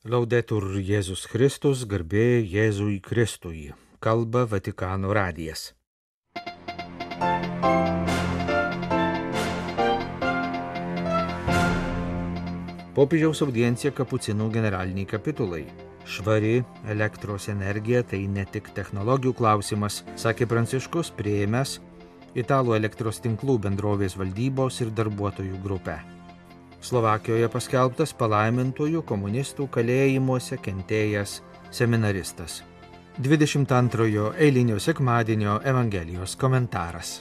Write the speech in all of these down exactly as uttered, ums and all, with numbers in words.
Laudetur Jėzus Kristus, garbė Jėzui Kristui. Kalba Vatikano radijas. Popiežiaus audiencija kapucinų generaliniai kapitulai. Švari elektros energija tai ne tik technologijų klausimas, sakė Pranciškus, priėmęs Italų elektros tinklų bendrovės valdybos ir darbuotojų grupę. Slovakijoje paskelbtas palaimintųjų komunistų kalėjimuose kentėjęs seminaristas. dvidešimt antrojo eilinio sekmadienio Evangelijos komentaras.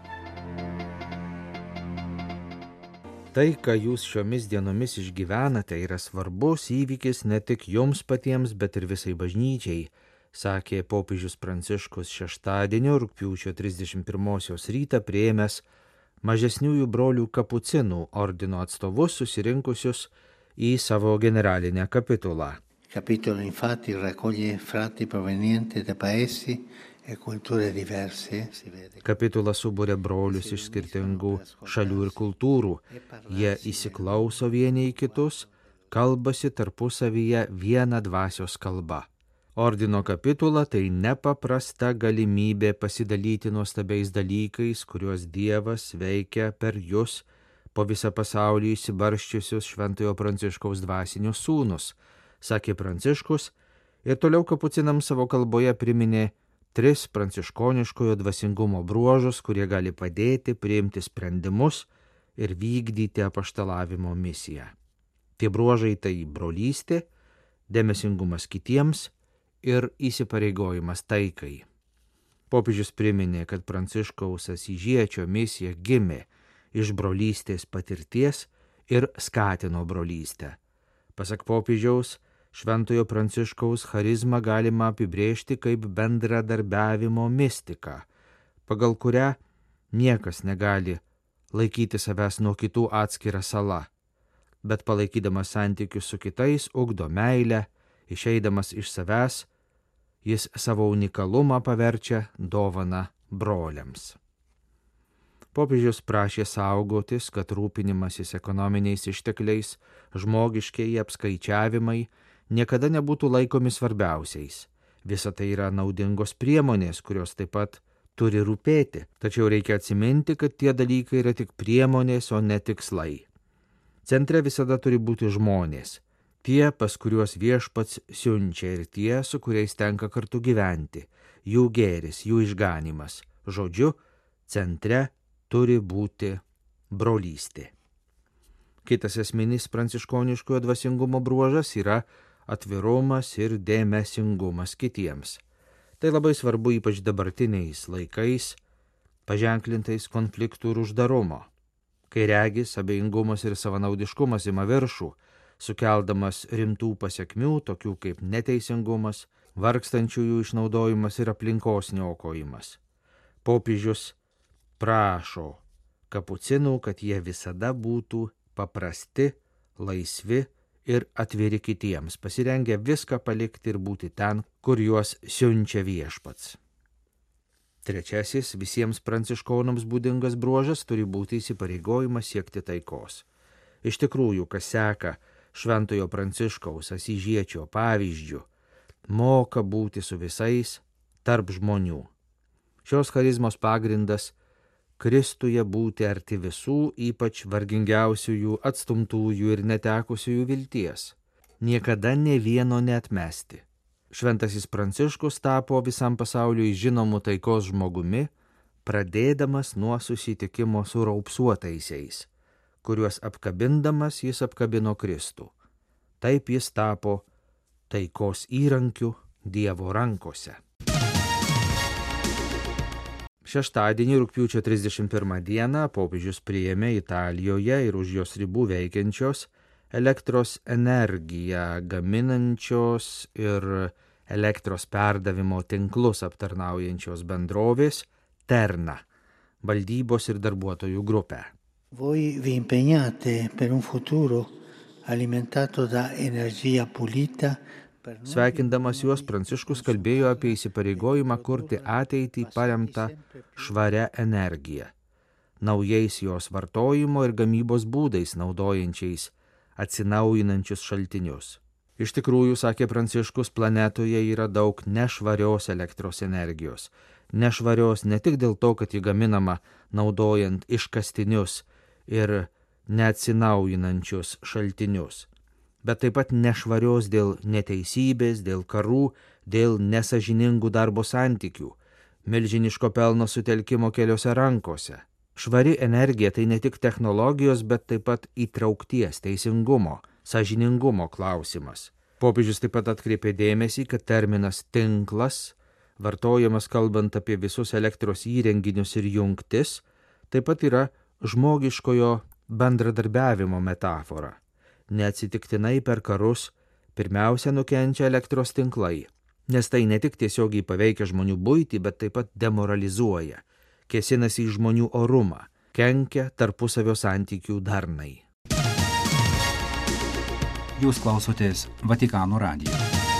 Tai, ką jūs šiomis dienomis išgyvenate, yra svarbus įvykis ne tik jums patiems, bet ir visai bažnyčiai, sakė popiežius Pranciškus šeštadienio rugpjūčio trisdešimt pirmosios rytą priėmęs mažesniųjų brolių kapucinų ordino atstovus susirinkusius į savo generalinę kapitulą. Capitolo infatti raccoglie frati provenienti da paesi e culture diverse. Kapitula subūrė brolius iš skirtingų šalių ir kultūrų. Jie įsiklauso vieni į kitus, kalbasi tarpusavyje viena dvasios kalba. Ordino kapitula tai nepaprasta galimybė pasidalyti nuostabiais dalykais, kuriuos Dievas veikia per jūs po visą pasaulį įsibarščiusius Šventojo Pranciškaus dvasinius sūnus, sakė Pranciškus ir toliau kapucinams savo kalboje priminė tris pranciškoniškojo dvasingumo bruožus, kurie gali padėti priimti sprendimus ir vykdyti apaštalavimo misiją. Tie bruožai tai brolystė, dėmesingumas kitiems ir įsipareigojimas taikai. Popiežius priminė, kad Pranciškaus Asyžiečio misija gimė iš brolystės patirties ir skatino brolystę. Pasak popiežiaus, Šventojo Pranciškaus charizmą galima apibrėžti kaip bendradarbiavimo mistiką, pagal kurią niekas negali laikyti savęs nuo kitų atskira sala, bet palaikydamas santykius su kitais ugdo meilę, išeidamas iš savęs, jis savo unikalumą paverčia dovana broliams. Popiežius prašė saugotis, kad rūpinimasis ekonominiais ištekliais, žmogiškieji apskaičiavimai niekada nebūtų laikomi svarbiausiais. Visa tai yra naudingos priemonės, kurios taip pat turi rūpėti, tačiau reikia atsiminti, kad tie dalykai yra tik priemonės, o ne tikslai. Centre visada turi būti žmonės. Tie, pas kuriuos viešpats siunčia, ir tie, su kuriais tenka kartu gyventi, jų gėris, jų išganimas. Žodžiu, centre turi būti brolystė. Kitas esminis pranciškoniškojo dvasingumo bruožas yra atvirumas ir dėmesingumas kitiems. Tai labai svarbu ypač dabartiniais laikais, paženklintais konfliktų ir uždarumo. Kai regis, abejingumas ir savanaudiškumas ima viršų, sukeldamas rimtų pasekmių, tokių kaip neteisingumas, vargstančiųjų išnaudojimas ir aplinkos niokojimas. Popiežius prašo kapucinų, kad jie visada būtų paprasti, laisvi ir atviri kitiems, pasirengę viską palikti ir būti ten, kur juos siunčia viešpats. Trečiasis visiems pranciškonams būdingas bruožas turi būti įsipareigojimas siekti taikos. Iš tikrųjų, kas seka Šventojo Pranciškaus Asyžiečio pavyzdžiu, moka būti su visais tarp žmonių. Šios charizmos pagrindas Kristuje būti arti visų, ypač vargingiausiųjų, atstumtųjų ir netekusiųjų vilties. Niekada ne vieno neatmesti. Šventasis Pranciškus tapo visam pasauliui žinomu taikos žmogumi, pradėdamas nuo susitikimo su raupsuotaisiais, kuriuos apkabindamas jis apkabino Kristų. Taip jis tapo taikos įrankiu Dievo rankose. Šeštadienį rugpjūčio trisdešimt pirmą dieną popiežius priėmė Italijoje ir už jos ribų veikiančios elektros energiją gaminančios ir elektros perdavimo tinklus aptarnaujančios bendrovės Terna valdybos ir darbuotojų grupę. Voi vi impegnate per un futuro alimentato da energia pulita. Sveikindamas juos, Pranciškus kalbėjo apie įsipareigojimą kurti ateitį paremtą švaria energija, naujais jos vartojimo ir gamybos būdais naudojančiais atsinaujinančius šaltinius. Iš tikrųjų, sakė Pranciškus, planetoje yra daug nešvarios elektros energijos. Nešvarios ne tik dėl to, kad ji gaminama naudojant iškastinius ir neatsinaujinančius šaltinius, bet taip pat nešvarios dėl neteisybės, dėl karų, dėl nesažiningų darbo santykių, milžiniško pelno sutelkimo keliose rankose. Švari energija tai ne tik technologijos, bet taip pat įtraukties, teisingumo, sąžiningumo klausimas. Popiežius taip pat atkreipė dėmesį, kad terminas tinklas, vartojamas kalbant apie visus elektros įrenginius ir jungtis, taip pat yra žmogiškojo bendradarbiavimo metafora. Neatsitiktinai per karus pirmiausia nukenčia elektros tinklai, nes tai ne tik tiesiogiai paveikia žmonių buitį, bet taip pat demoralizuoja, kėsinasi į žmonių orumą, kenkia tarpusavio santykių darnai. Jūs klausotės Vatikano radijo.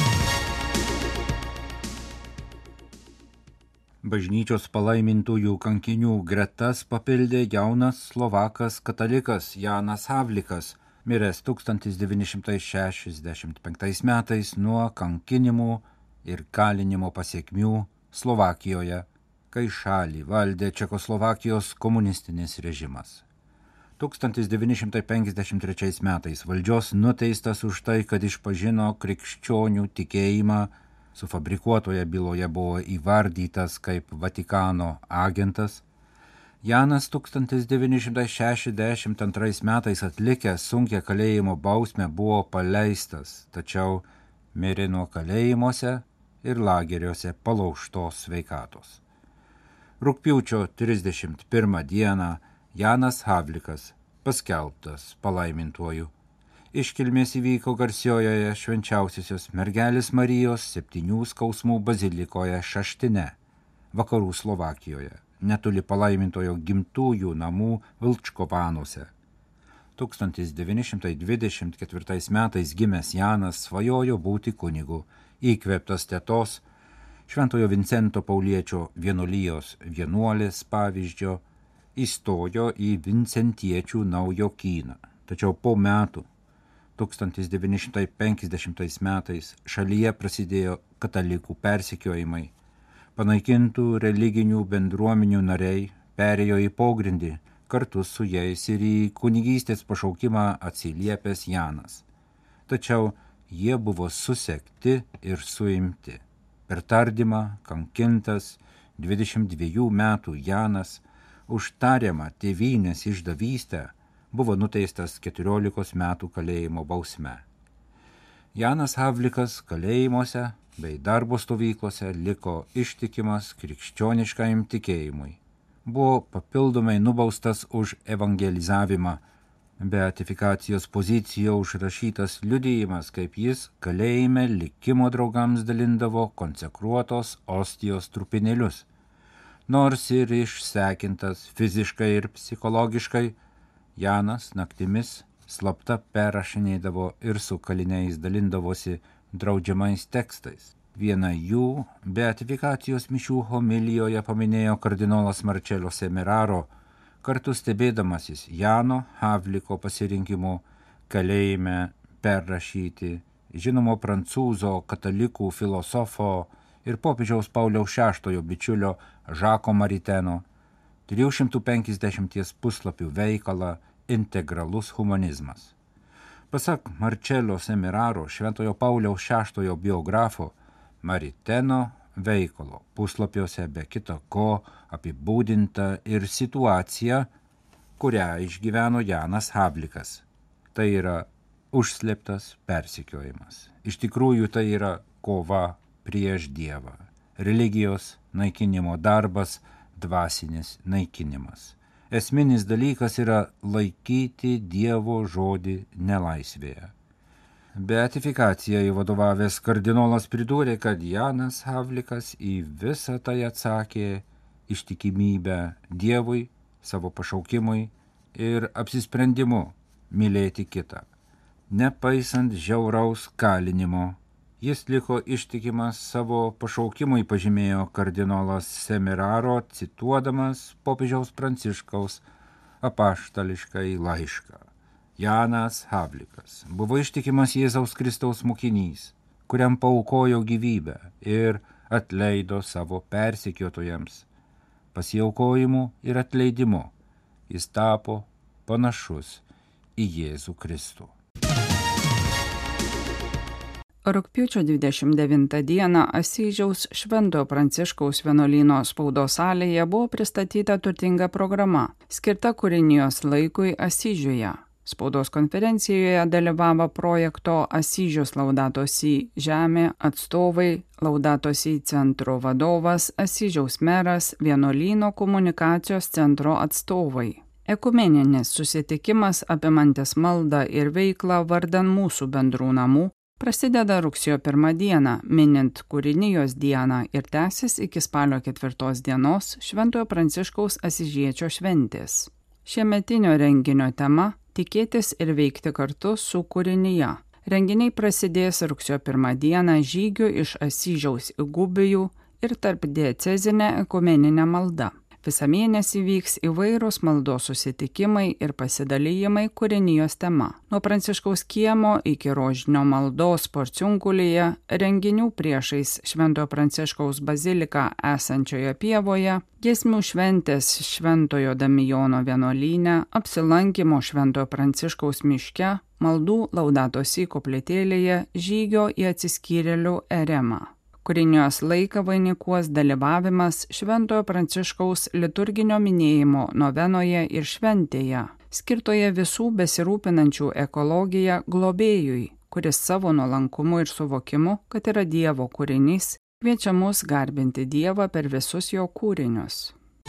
Bažnyčios palaimintųjų kankinių gretas papildė jaunas slovakas katalikas Janas Havlikas, miręs tūkstantis devyni šimtai šešiasdešimt penktais metais nuo kankinimų ir kalinimo pasekmių Slovakijoje, kai šalį valdė Čekoslovakijos komunistinis režimas. tūkstantis devyni šimtai penkiasdešimt trečiais metais valdžios nuteistas už tai, kad išpažino krikščionių tikėjimą, sufabrikuotoje byloje buvo įvardytas kaip Vatikano agentas. Janas tūkstantis devyni šimtai šešiasdešimt antrais metais atlikęs sunkią kalėjimo bausmę buvo paleistas, tačiau mirė nuo kalėjimuose ir lageriuose palaužtos sveikatos. Rugpjūčio trisdešimt pirmą dieną Janas Havlikas paskelbtas palaimintuoju. Iškilmės įvyko garsiojoje švenčiausiosios mergelės Marijos septynių skausmų bazilikoje Šaštine, vakarų Slovakijoje, netoli palaimintojo gimtųjų namų Vilčkovanuose. tūkstantis devyni šimtai dvidešimt ketvirtais metais gimęs Janas svajojo būti kunigu, įkvėptas tetos, Šventojo Vincento Pauliečio vienuolijos vienuolės pavyzdžio, įstojo į vincentiečių naujokyną. Tačiau po metų, tūkstantis devyni šimtai penkiasdešimtais metais, šalyje prasidėjo katalikų persekiojimai. Panaikintų religinių bendruomenių nariai perėjo į pogrindį, kartu su jais ir į kunigystės pašaukimą atsiliepęs Janas. Tačiau jie buvo susekti ir suimti. Per tardymą kankintas dvidešimt dviejų metų Janas už tariamą tėvynės išdavystę buvo nuteistas keturiolikos metų kalėjimo bausme. Janas Havlikas kalėjimuose bei darbo stovyklose liko ištikimas krikščioniškajam tikėjimui. Buvo papildomai nubaustas už evangelizavimą, beatifikacijos pozicijoje užrašytas liudijimas, kaip jis kalėjime likimo draugams dalindavo konsekruotos ostijos trupinėlius. Nors ir išsekintas fiziškai ir psichologiškai, Janas naktimis slapta perrašinėdavo ir su kaliniais dalindavosi draudžiamais tekstais. Vieną jų beatifikacijos mišių homilijoje paminėjo kardinolas Marcello Semeraro, kartu stebėdamasis Jano Havliko pasirinkimu kalėjime perrašyti žinomo prancūzo katalikų filosofo ir popiežiaus Pauliaus šeštojo bičiulio Žako Mariteno trijų šimtų penkiasdešimties puslapių veikalą Integralus humanizmas. Pasak Marcello Semeraro, Šventojo Pauliaus šeštojo biografo, Mariteno veikalo puslapiuose be kita ko apibūdinta ir situacija, kurią išgyveno Janas Havlikas. Tai yra užslėptas persekiojimas. Iš tikrųjų tai yra kova prieš Dievą. Religijos naikinimo darbas, dvasinis naikinimas. Esminis dalykas yra laikyti Dievo žodį nelaisvėje. Beatifikacijai vadovavęs kardinolas pridūrė, kad Janas Havlikas į visą tai atsakė ištikimybę Dievui, savo pašaukimui ir apsisprendimu mylėti kitą. Nepaisant žiauraus kalinimo, jis liko ištikimas savo pašaukimui, pažymėjo kardinolas Semeraro, cituodamas popiežiaus Pranciškaus apaštališkąjį laišką. Janas Havlikas buvo ištikimas Jėzaus Kristaus mokinys, kuriam paaukojo gyvybę ir atleido savo persekiotojams. Pasiaukojimu ir atleidimu jis tapo panašus į Jėzų Kristų. Rugpjūčio dvidešimt devintą dieną Asyžiaus Šventojo Pranciškaus vienuolyno spaudos salėje buvo pristatyta turtinga programa, skirta kūrinijos laikui Asyžiuje. Spaudos konferencijoje dalyvavo projekto Asyžius Laudato Si žemė atstovai, Laudato Si centro vadovas, Asyžiaus meras, vienuolyno komunikacijos centro atstovai. Ekumeninis susitikimas apimantis maldą ir veiklą vardan mūsų bendrų namų prasideda rugsėjo pirmą dieną, minint kūrinijos dieną ir tęsis iki spalio ketvirtos dienos Šventojo Pranciškaus Asyžiečio šventės. Šiemetinio renginio tema – tikėtis ir veikti kartu su kūrinija. Renginiai prasidės rugsėjo pirmą dieną žygiu iš Asyžiaus į Gubijų ir tarp diecezinė ekumeninė malda. Visą mėnesį vyks įvairūs maldos susitikimai ir pasidalijimai kūrinijos tema. Nuo Pranciškaus kiemo iki rožinio maldos Porciunkulyje, renginių priešais Šventojo Pranciškaus baziliką esančioje pievoje, giesmių šventės Šventojo Damijono vienuolyne, apsilankymo Šventojo Pranciškaus miške, maldų Laudato Si koplytėlėje, žygio į atsiskyrėlių eremą. Kūrinijos laiką vainikuos dalyvavimas Šventojo Pranciškaus liturginio minėjimo novenoje ir šventėje, skirtoje visų besirūpinančių ekologiją globėjui, kuris savo nuolankumu ir suvokimu, kad yra Dievo kūrinys, kviečia mus garbinti Dievą per visus jo kūrinius.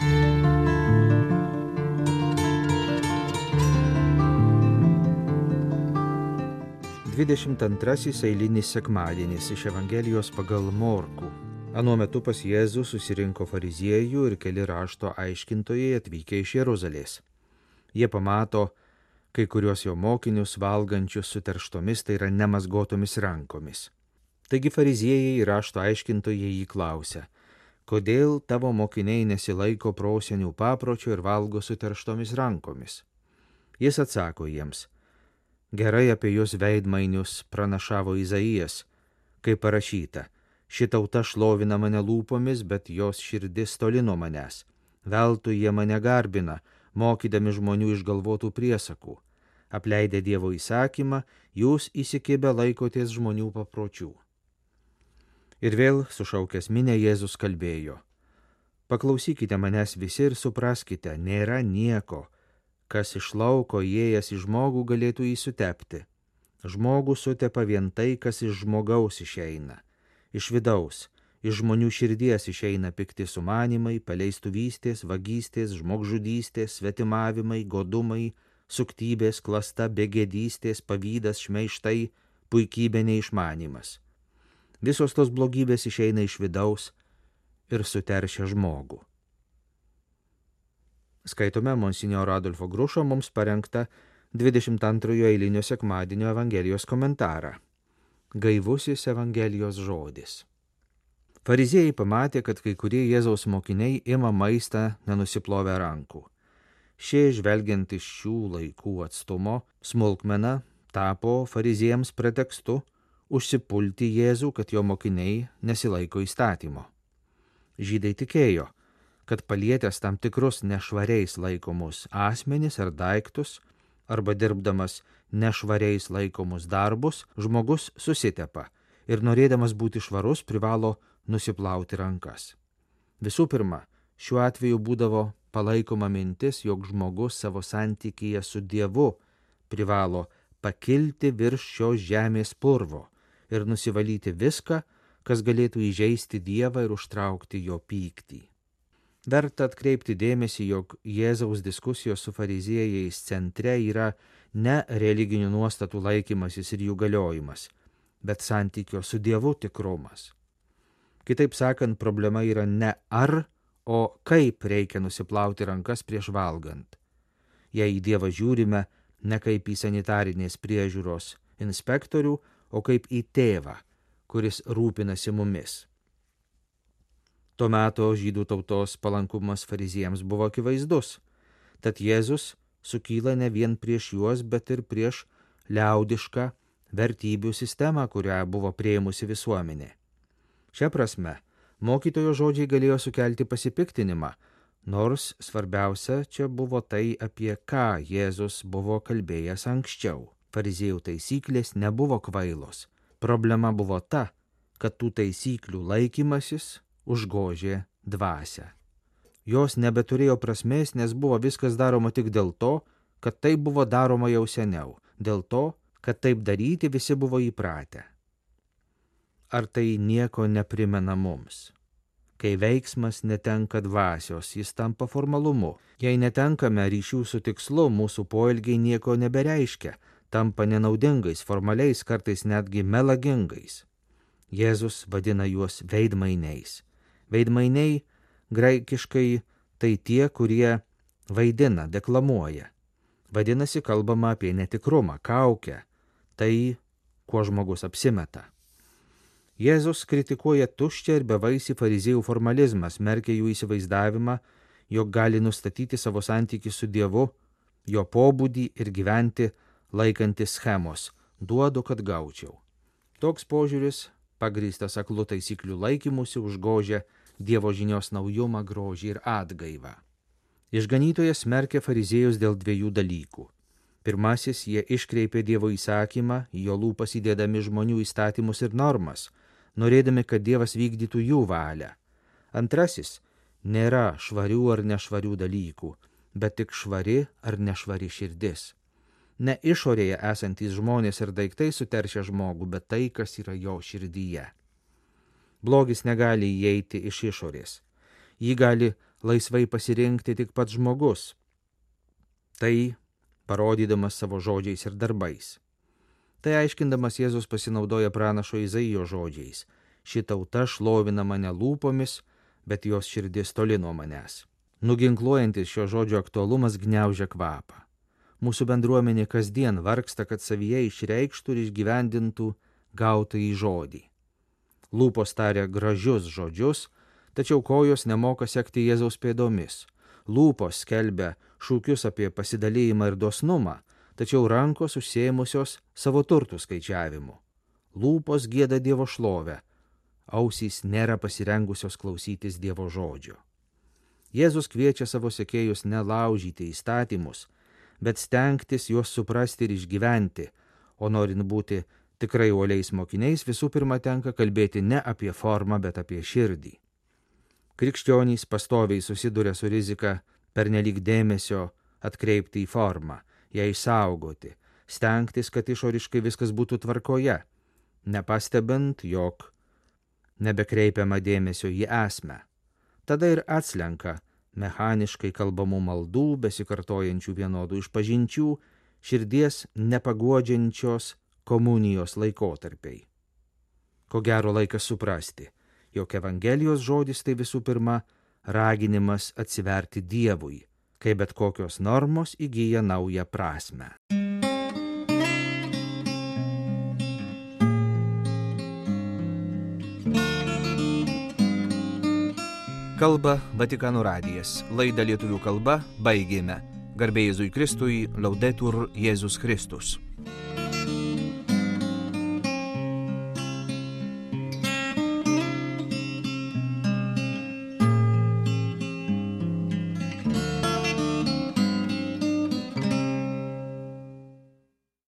dvidešimt antrasis eilinis sekmadienis iš Evangelijos pagal Morkų. Anuo metu pas Jėzų susirinko fariziejų ir keli rašto aiškintojai atvykę iš Jeruzalės. Jie pamato kai kuriuos jo mokinius valgančius suterštomis, tai yra nemazgotomis rankomis. Taigi fariziejai ir rašto aiškintojai jį klausia, kodėl tavo mokiniai nesilaiko prosenių papročio ir valgo suterštomis rankomis? Jis atsako jiems, gerai apie jūs veidmainius pranašavo Izaijas, kaip parašyta, ši tauta šlovina mane lūpomis, bet jos širdis toli nuo manęs. Veltui jie mane garbina, mokydami žmonių išgalvotų priesakų. Apleidę Dievo įsakymą, jūs įsikibę laikotės žmonių papročių. Ir vėl sušaukęs minią Jėzus kalbėjo, paklausykite manęs visi ir supraskite, nėra nieko, kas iš lauko įėjęs į žmogų galėtų jį sutepti. Žmogų sutepa vien tai, kas iš žmogaus išeina. Iš vidaus, iš žmonių širdies išeina pikti sumanimai, paleistuvystės, vagystės, žmogžudystės, svetimavimai, godumai, suktybės, klasta, begėdystės, pavydas, šmeižtai, puikybė, neišmanimas. Visos tos blogybės išeina iš vidaus ir suteršia žmogų. Skaitome monsinjoro Adolfo Grušo mums parengtą dvidešimt antrojo eilinio sekmadienio Evangelijos komentarą. Gaivusis Evangelijos žodis. Fariziejai pamatė, kad kai kurie Jėzaus mokiniai ima maistą nenusiplovę rankų. Šie, žvelgiant iš šių laikų atstumo, smulkmena tapo fariziejams pretekstu užsipulti Jėzų, kad jo mokiniai nesilaiko įstatymo. Žydai tikėjo, kad palietęs tam tikrus nešvariais laikomus asmenis ar daiktus, arba dirbdamas nešvariais laikomus darbus, žmogus susitepa ir norėdamas būti švarus privalo nusiplauti rankas. Visų pirma, šiuo atveju būdavo palaikoma mintis, jog žmogus savo santykyje su Dievu privalo pakilti virš šios žemės purvo ir nusivalyti viską, kas galėtų įžeisti Dievą ir užtraukti jo pyktį. Verta atkreipti dėmesį, jog Jėzaus diskusijos su fariziejais centre yra ne religinių nuostatų laikymasis ir jų galiojimas, bet santykio su Dievu tikrumas. Kitaip sakant, problema yra ne ar, o kaip reikia nusiplauti rankas prieš valgant. Jei į Dievą žiūrime ne kaip į sanitarinės priežiūros inspektorių, o kaip į tėvą, kuris rūpinasi mumis. Tuo metu žydų tautos palankumas fariziejams buvo akivaizdus, tad Jėzus sukyla ne vien prieš juos, bet ir prieš liaudišką vertybių sistemą, kurią buvo prieimusi visuomenė. Šia prasme, mokytojo žodžiai galėjo sukelti pasipiktinimą, nors svarbiausia čia buvo tai, apie ką Jėzus buvo kalbėjęs anksčiau. Fariziejų taisyklės nebuvo kvailos. Problema buvo ta, kad tų taisyklių laikymasis užgožė dvasią. Jos nebeturėjo prasmės, nes buvo viskas daroma tik dėl to, kad tai buvo daroma jau seniau, dėl to, kad taip daryti visi buvo įpratę. Ar tai nieko neprimena mums? Kai veiksmas netenka dvasios, jis tampa formalumu. Jei netenkame ryšių su tikslu, mūsų poelgiai nieko nebereiškia, tampa nenaudingais, formaliais, kartais netgi melagingais. Jėzus vadina juos veidmainiais. Veidmainiai graikiškai tai tie, kurie vaidina, deklamuoja. Vadinasi, kalbama apie netikrumą, kaukę, tai, kuo žmogus apsimeta. Jėzus kritikuoja tuščią ir bevaisį fariziejų formalizmą, smerkia jų įsivaizdavimą, jog gali nustatyti savo santykį su Dievu, jo pobūdį ir gyventi laikantis schemos – duodu, kad gaučiau. Toks požiūris, pagrįstas aklų taisyklių laikymusi, užgožia Dievo žinios naujumą, grožį ir atgaivą. Išganytojas smerkia fariziejus dėl dviejų dalykų. Pirmasis, jie iškreipė Dievo įsakymą, jo lūpas įdėdami žmonių įstatymus ir normas, norėdami, kad Dievas vykdytų jų valią. Antrasis, nėra švarių ar nešvarių dalykų, bet tik švari ar nešvari širdis. Ne išorėje esantys žmonės ir daiktai suteršia žmogų, bet tai, kas yra jo širdyje. Blogis negali įeiti iš išorės. Jį gali laisvai pasirinkti tik pats žmogus. Tai parodydamas savo žodžiais ir darbais. Tai aiškindamas Jėzus pasinaudoja pranašo Izaijo žodžiais. Ši tauta šlovina mane lūpomis, bet jos širdis toli nuo manęs. Nuginkluojantis šio žodžio aktualumas gniaužia kvapą. Mūsų bendruomenė kasdien vargsta, kad savyje išreikštų ir išgyvendintų gautąjį žodį. Lūpos taria gražius žodžius, tačiau kojos nemoka sekti Jėzaus pėdomis. Lūpos skelbia šūkius apie pasidalėjimą ir dosnumą, tačiau rankos užsiėmusios savo turtų skaičiavimu. Lūpos gieda Dievo šlovę, ausys nėra pasirengusios klausytis Dievo žodžio. Jėzus kviečia savo sekėjus nelaužyti įstatymus, bet stengtis juos suprasti ir išgyventi, o norint būti tikrai uoliais mokiniais, visų pirma tenka kalbėti ne apie formą, bet apie širdį. Krikščionys pastoviai susiduria su rizika pernelyg dėmesio atkreipti į formą, ją išsaugoti, stengtis, kad išoriškai viskas būtų tvarkoje, nepastebint, jog nebekreipiama dėmesio į esmę. Tada ir atslenka mechaniškai kalbamų maldų, besikartojančių vienodų išpažinčių, širdies nepaguodžiančios komunijos laikotarpiai. Ko gero laikas suprasti, jog Evangelijos žodis tai visų pirma raginimas atsiverti Dievui, kai bet kokios normos įgyja naują prasmę. Kalba Vatikano radijas. Laidą lietuvių kalba baigėme. Garbė Jėzui Kristui, Laudetur Jėzus Kristus.